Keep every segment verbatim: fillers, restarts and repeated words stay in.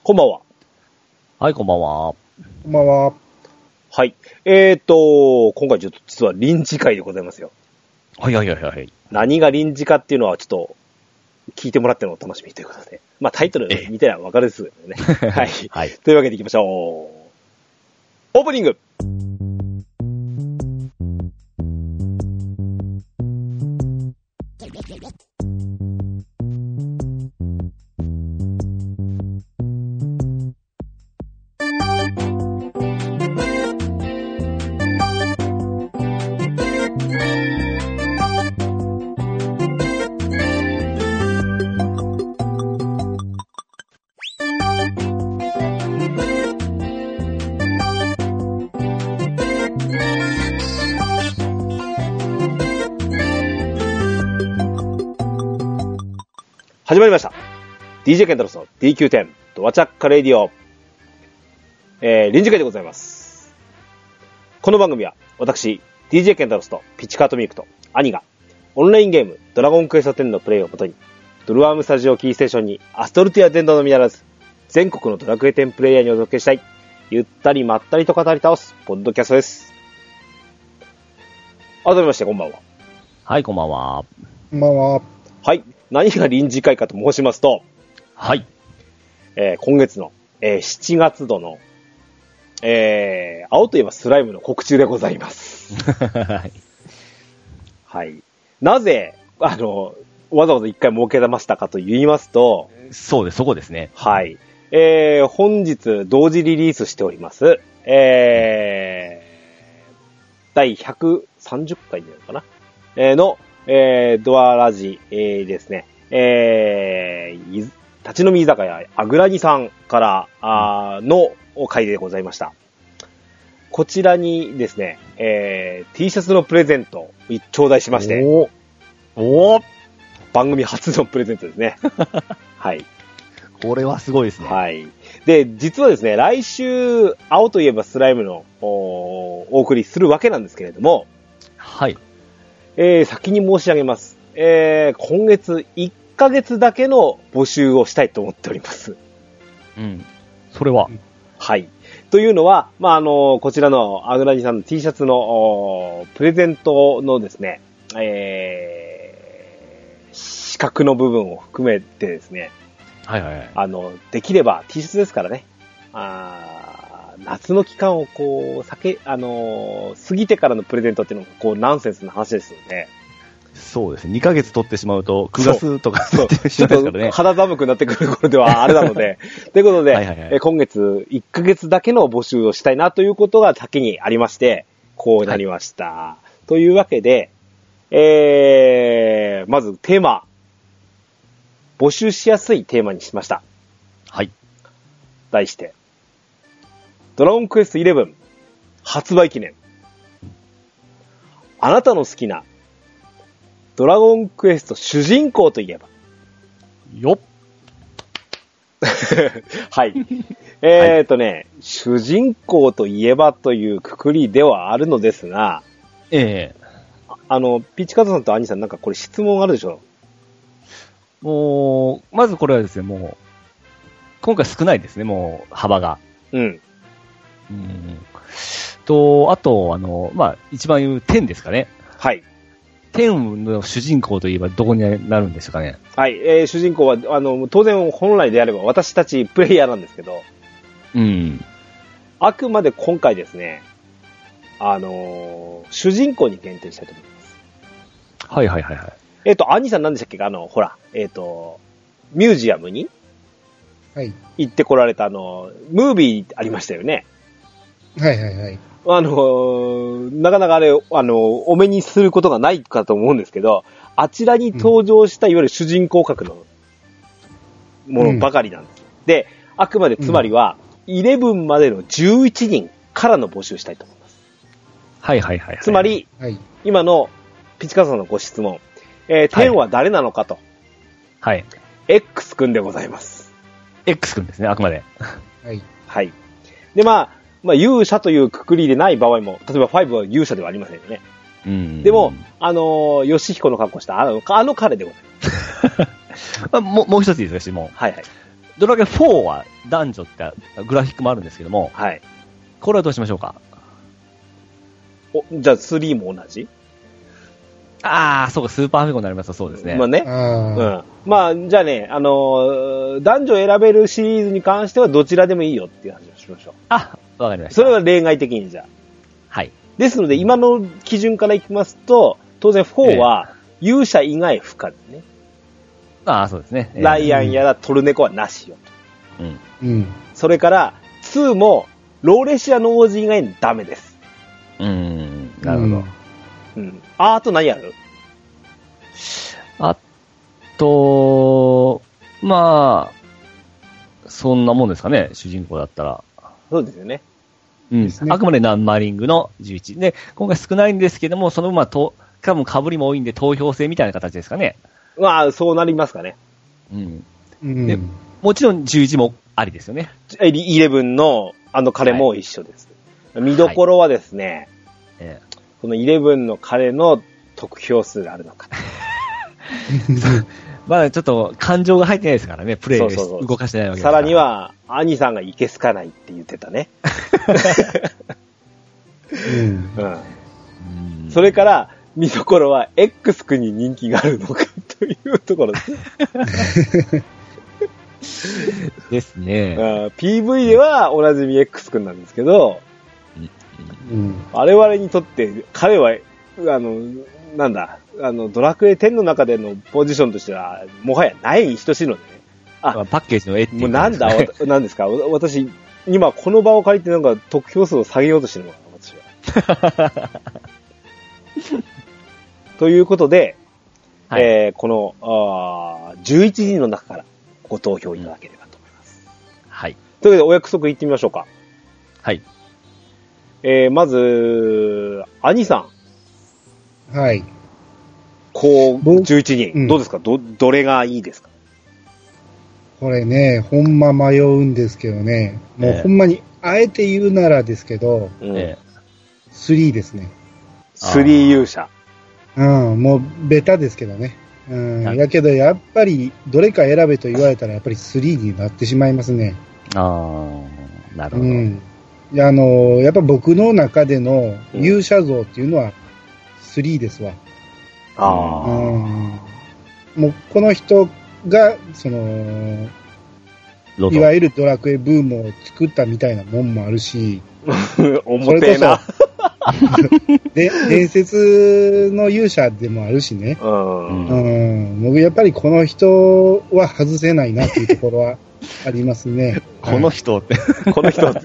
こんばんは。 はい、こんばんは。 こんばんは。 はい。えーと、今回ちょっと実は臨時会でございますよ。 はいはいはいはい。 何が臨時かっていうのはちょっと聞いてもらってのお楽しみということで。まあタイトル見てればわかるですよね。はい。はい。というわけでいきましょう。オープニング。始まりました。ディージェー ケンタロスの ディーキューテン ドアチャッカレディオ、えー、臨時会でございます。この番組は私 ディージェー ケンタロスとピッチカートミルクと兄がオンラインゲームドラゴンクエストテンのプレイをもとにドルワームスタジオキーステーションにアストルティア伝道のみならず全国のドラクエテンプレイヤーにお届けしたいゆったりまったりと語り倒すポッドキャストです。改めましてこんばんは。 はい、こんばんは。 こんばんは。 はい。何が臨時会かと申しますと、 はい。 えー、今月の、えー、しちがつ度の、えー、青といえばスライムの告知でございます。 はい。 はい。なぜ、あの、わざわざ一回設けましたかと言いますと、 そうです、そこですね。はい。 えー、本日同時リリースしております、えー、だいひゃくさんじゅっかいになるのかな、えー、の、えー、ドアラジ、えー、ですね、えー、立ち飲み居酒屋あぐらにさんからあの回でございました。こちらにですね、えー、T シャツのプレゼントを頂戴しまして、 おお番組初のプレゼントですね。はい。 これはすごいですね。 はい。で、実はですね、来週、青といえばスライムの お, お送りするわけなんですけれども、 はい。 えー、先に申し上げます。えー、今月いっかげつだけの募集をしたいと思っております。 うん。それは、 はい。というのは、まあ、あの、こちらのアグラニさんの T シャツのプレゼントのですね、えー、四角の部分を含めてですね、 はいはいはい。 あの、できれば T シャツですからね、あ夏の期間をこう、避け、あのー、過ぎてからのプレゼントっていうのも、こう、ナンセンスな話ですので。 そうですね。にかげつ取ってしまうと、くがつとかそう、 そうしまいますからね。 肌寒くなってくる頃ではあれなので。ということで、はいはいはい、え今月いっかげつだけの募集をしたいなということが先にありまして、こうなりました。はい、というわけで、えー、まずテーマ。募集しやすいテーマにしました。 はい。 題して、ドラゴンクエストじゅういち発売記念。あなたの好きなドラゴンクエスト主人公といえばよっはい。えーとね、はい、主人公といえばというくくりではあるのですが、 ええー、あの、ピッチカートさんとアニさんなんかこれ質問あるでしょ？ もう、まずこれはですね、もう、今回少ないですね、もう、幅が。 うん。 うん。と、あと、あの、まあ、一番言う天ですかね。 はい。 天の主人公といえばどこになるんですかね。 はい。えー、主人公は、あの、当然本来であれば私たちプレイヤーなんですけど、 うん。 あくまで今回ですね、あのー、主人公に限定したいと思います。 はいはいはいはい。 えっ、ー、と、アニさん何でしたっけ？あの、ほら、えっ、ー、と、ミュージアムにはい。 行ってこられた、あの、ムービーありましたよね。 はいはいはい。 あの、なかなかあれ、あの、お目にすることがないかと思うんですけど、あちらに登場したいわゆる主人公格のものばかりなんです。うん、で、あくまでつまりは、じゅういちまでのじゅういちにんからの募集したいと思います。 はいはいはい、はい。 つまり、はい、今のピチカさんのご質問、えー、天は誰なのかと。 はい。 X 君でございます。 X 君ですね、あくまで。 はい。 はい。で、まあ、まあ、勇者というくくりでない場合も、例えばごは勇者ではありませんよね。 うん。 でも、あのー、義彦の格好した、あの、あの彼でございます。 もう、もう一ついいですか、質問。 はいはい。 ドラクエフォーは男女ってグラフィックもあるんですけども、 はい。 これはどうしましょうか？ お、じゃあスリーも同じ？ ああ、そうか、スーパーファミコンになりますとそうですね。 まあね。 あうあ、 ん。まあ、じゃあね、あのー男女選べるシリーズに関してはどちらでもいいよっていう話をしましょう。 あ、わかりました。 それは例外的にじゃあ。 はい。 ですので、今の基準からいきますと、当然フォーは勇者以外不可ですね。 ああ、そうですね。 ライアンやらトルネコはなしよと。 うん。 うん。 それから、ツーもローレシアの王子以外にダメです。 うーん。なるほど。 うん。あ、あと何やる？ あと、まあ、そんなもんですかね、主人公だったら。 そうですよね。 うん。 ですねあくまでナンバリングのじゅういち。で、今回少ないんですけども、その分まあ、と、多分被りも多いんで投票制みたいな形ですかね。 まあ、そうなりますかね。 うん。 うん。 でもちろんじゅういちもありですよね。 イレブンのあの彼も一緒です。見どころはですね、 ええこのイレブンの彼の得票数があるのか。 まだちょっと感情が入ってないですからね、プレイそうそうそう動かしてないわけですから。 さらには、兄さんがいけすかないって言ってたね。 うん。 うん。 うんそれから、見どころは X 君に人気があるのかというところです。 ですね。 あー ピーブイ ではおなじみ X 君なんですけど、 うん。 我々にとって彼は、あの、なんだ、あの、ドラクエテンの中でのポジションとしては、もはやないに等しいのでね。あ、 まあパッケージの絵っていうもうなんだ、 ねわなんですか、わ私、今この場を借りてなんか得票数を下げようとしてるのかな、私は。ということで、 はいえーこのあーじゅういちにんの中からご投票いただければと思います。 はい。 というわけで、お約束言ってみましょうか。 はい。 えーまず、兄さん、 はい。 こう、 僕じゅういちにん、 うんどうですかど、どれがいいですか？ これね、ほんま迷うんですけどね。もうええほんまに、あえて言うならですけど、 うん。 えスリーですね。 スリー勇者。 うん、もうベタですけどね。うん。 はいやけど、やっぱり、どれか選べと言われたら、やっぱりスリーになってしまいますね。 えああ、なるほど。 うん。いや、あの、やっぱ僕の中での勇者像っていうのは、スリーですわ。 あうあ。 ん。もう、この人が、その、 ロトいわゆるドラクエブームを作ったみたいなもんもあるし、 重てえな。 で、伝説の勇者でもあるしね。 うん。 うん。僕やっぱりこの人は外せないなっていうところはありますね。 この人って、 この人って。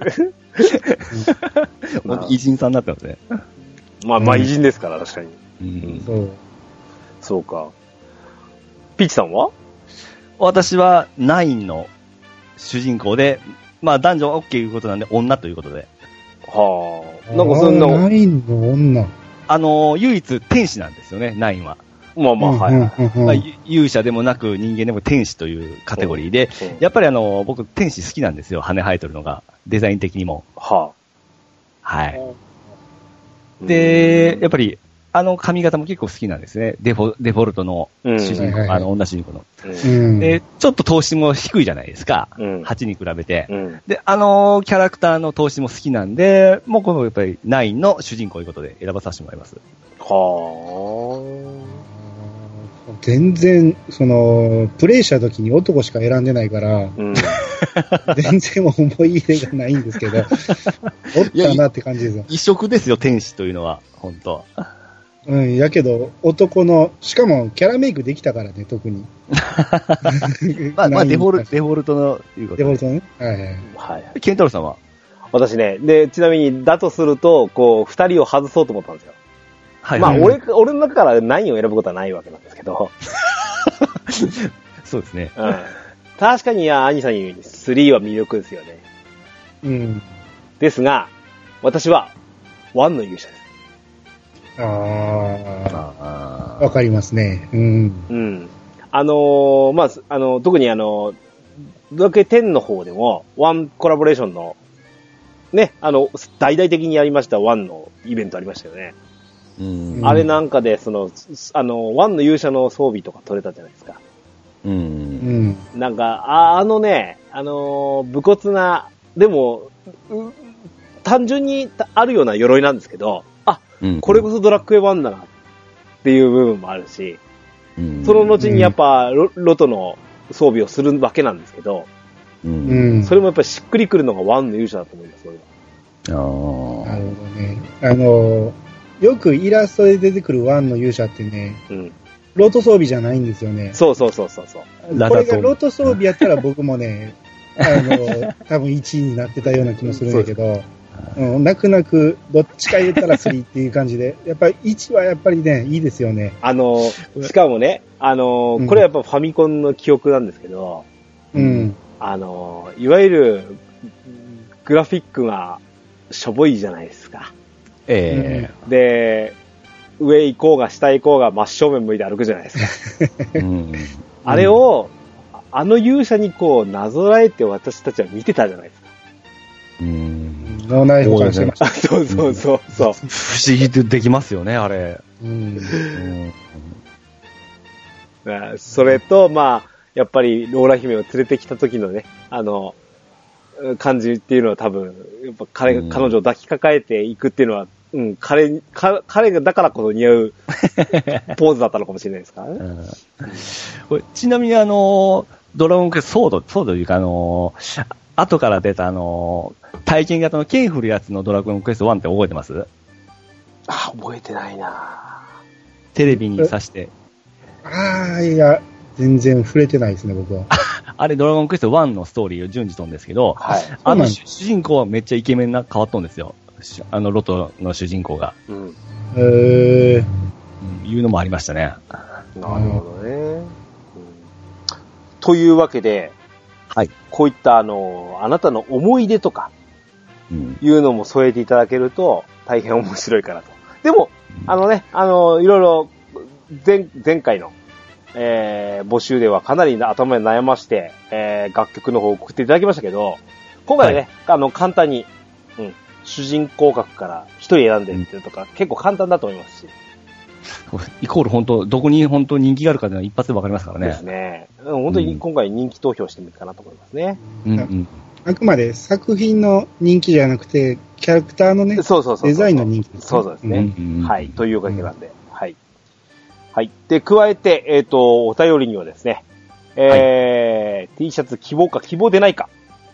偉人さんになってますね。 まあ、まあ、偉人ですから、確かに。 うんそう。 そうか。ピッチさんは？ 私はナインの主人公で、まあ男女 OK いうことなんで女ということで、 はあ。なんかそんな、 あーナインの女。 あのー唯一天使なんですよね、ナインは。 まあまあ、はいはい。 うんうんうんまあ、ゆ勇者でもなく人間でも天使というカテゴリーで、 うんやっぱりあのー僕天使好きなんですよ、羽生えてるのが。デザイン的にも。 ははい。 あ。 で、やっぱり、あの髪型も結構好きなんですね。デフォデフォルトの主人公、 うんはいはいはいあの女主人公の。 うん、 うん。 で、ちょっと投資も低いじゃないですか。 うんはちに比べて。 うん。 で、あのキャラクターの投資も好きなんで、もうこのやっぱりナインの主人公ということで選ばさせてもらいます。 は全然、その、プレイした時に男しか選んでないから、 あ。うん。 全然思い入れがないんですけど、おったなって感じですよ。 異色ですよ、天使というのは。本当うん、やけど、男の、しかもキャラメイクできたからね、特に。 まあ、まあ、デフォルデデフォルトのいうことで。 フォルトね。はいはい。 はい。 ケンタロウさんは私ね、で、ちなみに、だとすると、こう、二人を外そうと思ったんですよ。 はい。 まあ、 うん俺、俺の中から何を選ぶことはないわけなんですけど、 そうですね。 うん。確かに、いや、兄さん言うように、スリーは魅力ですよね。 うん。 ですが、私は、ワンの勇者です。 あああ、わかりますね。うん。 うん。あのーまあ、あの、特にあの、ドラクエテンの方でも、ワンコラボレーションの、ね、あの、大々的にやりましたワンのイベントありましたよね。 うん。 うんあれなんかで、その、あの、ワンの勇者の装備とか取れたじゃないですか。 うん。 うん。 なんか、あ、あのね、あのー、武骨な、でも、単純にあるような鎧なんですけど、あ、うん、これこそドラクエワンだなっていう部分もあるし、うん、その後にやっぱロ、ロトの装備をするわけなんですけど、うん、それもやっぱりしっくりくるのがワンの勇者だと思います、それは。 ああ。なるほどね。あの、よくイラストで出てくるワンの勇者ってね、うん、ロト装備じゃないんですよね。 そうそうそうそうそう。 これがロト装備やったら僕もね、あの、多分いちいになってたような気もするんだけど、うん、泣く泣く、どっちか入れたらスリーっていう感じで、やっぱりいちはやっぱりね、いいですよね。 あの、しかもね、あの、これはやっぱファミコンの記憶なんですけど、うん。あの、いわゆる、グラフィックがしょぼいじゃないですか。ええー。で、上行こうが下行こうが真正面向いて歩くじゃないですか。うん、あれを、あの勇者にこう、なぞらえて私たちは見てたじゃないですか。 うん。脳内保管してました。 そうそうそうそう。不思議でできますよね、あれ。うん。 うん、それと、まあ、やっぱりローラ姫を連れてきた時のね、あの、感じっていうのは多分、やっぱ彼、うん、彼女を抱きかかえていくっていうのは、うん、彼、か彼がだからこそ似合うポーズだったのかもしれないですからね。うん、 これちなみにあの、ドラゴンクエストソード、ソードというかあの、後から出たあの、体験型の剣振るやつのドラゴンクエストワンって覚えてます？ あ、覚えてないなテレビに挿して。 ああ、いや、全然触れてないですね、僕は。 あれドラゴンクエストワンのストーリーを順次とんですけど、はい、あの主人公はめっちゃイケメンな変わっとんですよ。あのロトの主人公が。うん、へー。いうのもありましたね。 なるほどね。うん、というわけで、はい、こういったあの、あなたの思い出とか、いうのも添えていただけると大変面白いかなと。でも、あのね、あの、いろいろ前、前回の、えー、募集ではかなり頭に悩まして、えー、楽曲の方を送っていただきましたけど、今回はね、はい、あの、簡単に、うん、主人公格から一人選んでっていうとか、うん、結構簡単だと思いますし。 イコール本当、どこに本当人気があるかというのは一発でわかりますからね。 ですね。本当に今回人気投票してみるかなと思いますね。うんうん、 あくまで作品の人気じゃなくて、キャラクターのね、そうそうそうそうデザインの人気ですね。 そうですね。うんうん、はい。というわけなんで、うん、はい。はい。で、加えて、えっ、ー、と、お便りにはですね、えーはい、T シャツ希望か希望でないか。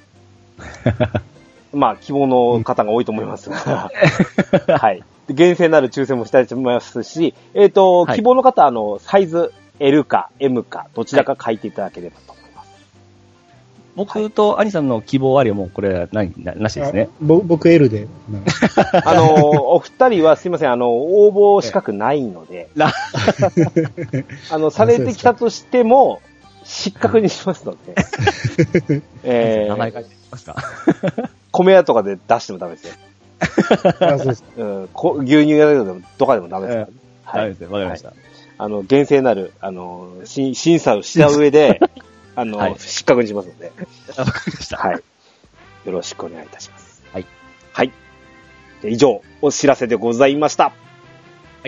まあ、希望の方が多いと思いますが、はい。厳正なる抽選もしたいと思いますし、えっ、ー、と、はい、希望の方、あの、サイズ エル か エム か、どちらか書いていただければと思います。はい、 僕と兄さんの希望ありはもうこれはない、な、なしですね。 僕 エル で。 あの、お二人はすいません、あの、応募資格ないので、あの、されてきたとしても、失格にしますので、 えー、名前書いていきますか。 米屋とかで出してもダメですよ。あそうです、うん、こ牛乳屋でもどこでもダメですから、ね。 えー、はい。ダメですね。わかりました。はい、 あの、厳正なる、あの、審査をした上で、あの、はい、失格にしますので。 わかりました。 はい。よろしくお願いいたします。はい。はい。以上、お知らせでございました。 はい。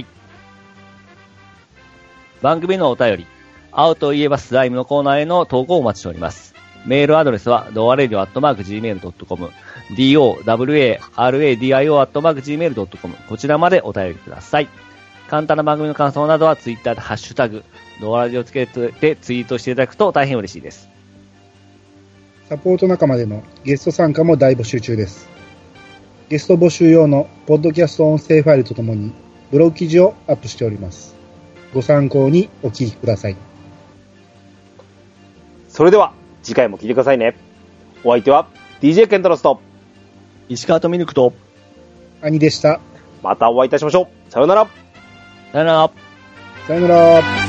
番組のお便り、青といえばスライムのコーナーへの投稿をお待ちしております。メールアドレスは、ドアレディオアットマークジーメールドットコム、ドワラディオアットマークジーメールドットコム、こちらまでお便りください。簡単な番組の感想などはツイッターでハッシュタグ、ドアラジオをつけてツイートしていただくと大変嬉しいです。 サポート仲間でのゲスト参加も大募集中です。ゲスト募集用のポッドキャスト音声ファイルとともにブログ記事をアップしております。ご参考にお聞きください。 それでは次回も聞いてくださいね。お相手は ディージェー ケンタロスと石川とミルクと兄でした。 またお会いいたしましょう。さようなら。 さよなら。 さよなら。